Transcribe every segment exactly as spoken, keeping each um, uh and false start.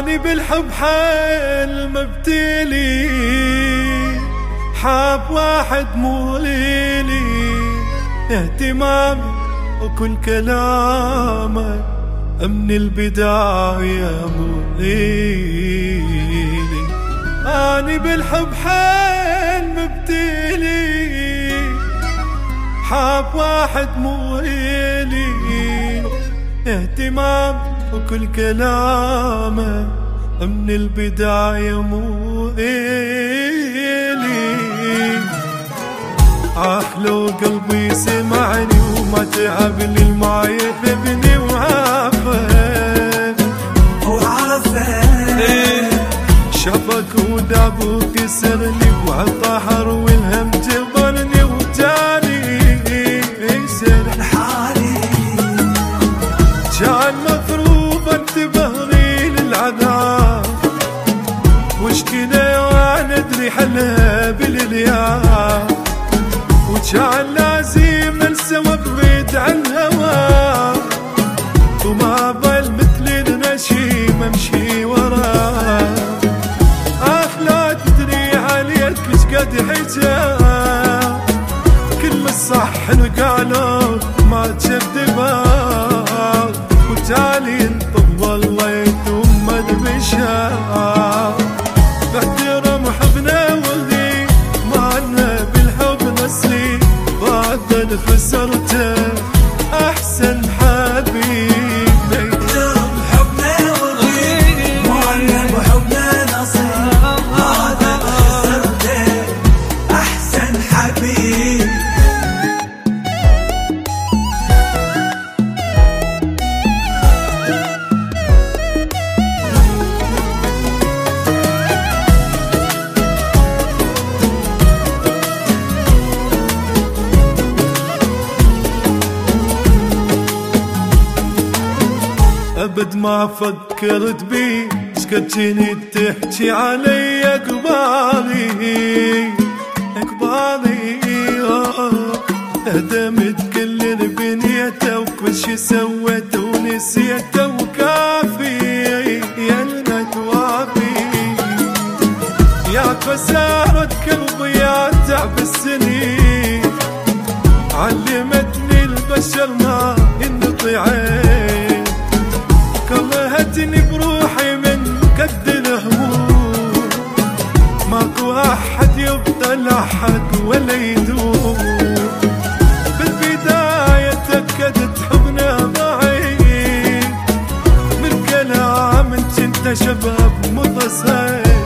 اني بالحب حيل مبتلي، حاب واحد مو ليلي، اهتمامي وكل كلامك من البداية مو ليلي. اني بالحب حيل مبتلي، حاب واحد مو ليلي، اهتمام وكل كلامه من البداية مو إلي. آخ لو قلبي سمعني وما تعب لي ما يحبني وعافه وعافه شافك وداب وكسرني وعالطحر والهم جبرني وجاني سرح حالي. كان مفروض انتبهني للعذاب وش كذا وانا ادري حلها بالليام، وكان لازم ننسى وابعد عن هواه، وما بال مثل النشيم امشي وراه. اخ لا تدري عليك ايش قد حجاه، كل الصح قالوا ما تكذبه، وتالي طوليت ومد بشار. باحترام حبنا ولدي معنا بالحب نسلي، بعد خسرته احسن حبيبي. باحترام حبنا ولدي معنا بحبنا نصيب، بعد خسرته احسن حبيبي. أبد ما فكرت بي سكتشني تحكي علي أقبالي أقبالي. هدمت كل البنيته وكل شي سويته ونسيته وكافي يا الندوافي. يا خسارة قلبي يا تعب السنين، علمتني البشر ما ينطيعين، كرهتني بروحي من قد الهموم، ماكو احد يبطل احد ولا يدوم. بالبداية تأكدت حبنا ضعيف، من كلام انت شباب متصيف،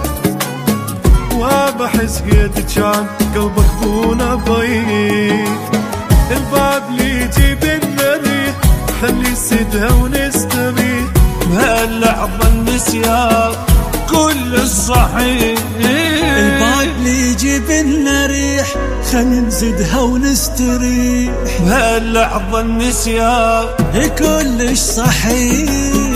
وبحس قد كان قلبك بونا ضيف. الباب لي يجيب الريح خلي سدها ونستريح، بهاللحظة النسيان كل الصحيح. الباب اللي يجيب لنا ريح خل نزدها ونستريح، بهاللحظة النسيان كلش صحيح.